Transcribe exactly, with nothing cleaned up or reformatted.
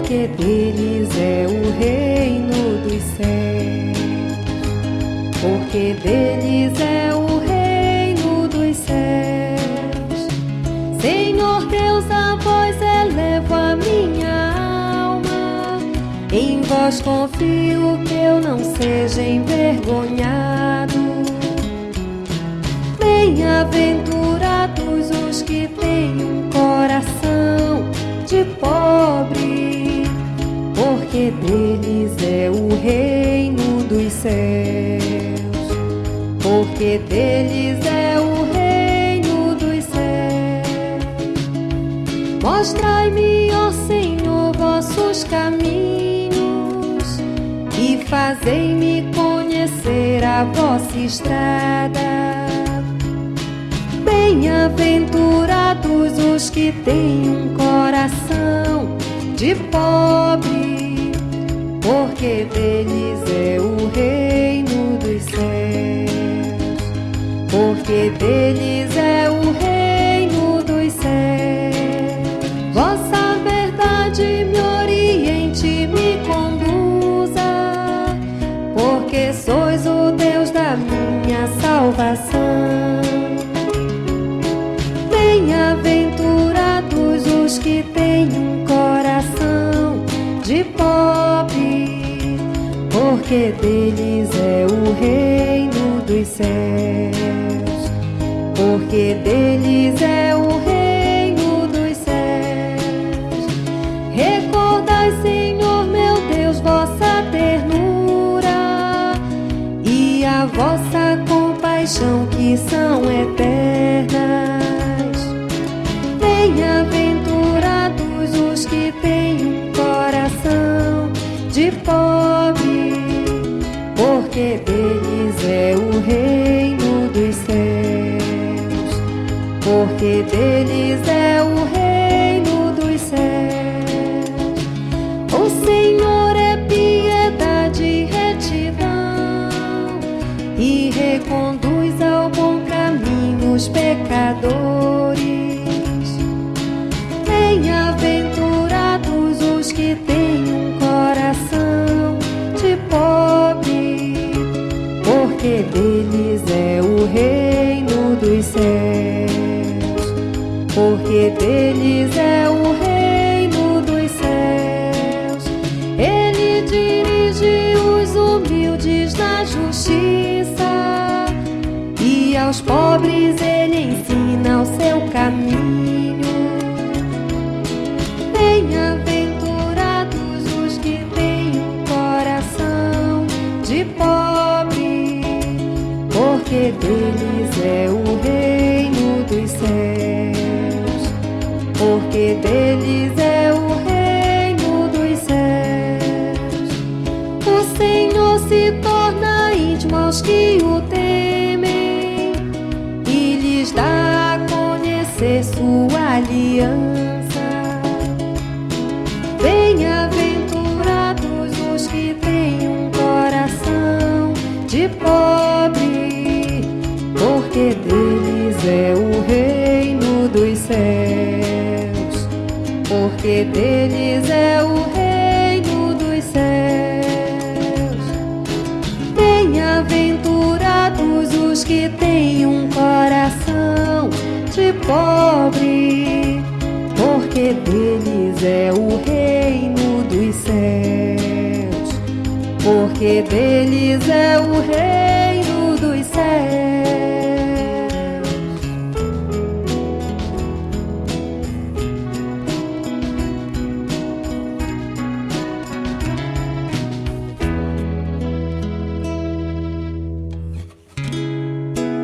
porque deles é o reino dos céus, porque deles é o reino dos céus. Senhor Deus, a vós elevo a minha alma, em vós confio que eu não seja envergonhado. Bem-aventurados os que têm um coração de pobre, porque deles é o reino dos céus, porque deles é o reino dos céus. Mostrai-me, ó Senhor, vossos caminhos e fazei-me conhecer a vossa estrada. Bem-aventurados os que têm um coração de pobre, porque deles é o reino dos céus, porque deles é o reino dos céus. Vossa verdade me oriente e me conduza, porque sois o Deus da minha salvação. Bem-aventurados os que têm um coração de pobre, porque deles é o reino dos céus, porque deles é o reino dos céus. Recordai, Senhor meu Deus, vossa ternura e a vossa compaixão, que são eternas. Bem-aventurados os que têm um coração de pobre, porque deles é o reino dos céus, porque deles é o reino dos céus. O Senhor é piedade e retidão, e reconduz ao bom caminho os pecadores. Bem-aventurados os que têm um coração de pobre, porque deles é o reino dos céus, porque deles é o reino dos céus. Ele dirige os humildes na justiça, e aos pobres ele ensina o seu caminho. Bem-aventurados os que têm um coração de pobre, porque deles é o reino dos céus, porque deles é o reino dos céus. O Senhor se torna íntimo aos que o temem e lhes dá a conhecer sua aliança. Bem-aventurados os que têm um coração de pobre, porque deles é o reino dos céus, porque deles é o reino dos céus. Bem-aventurados os que têm um coração de pobre, porque deles é o reino dos céus, porque deles é o reino dos céus.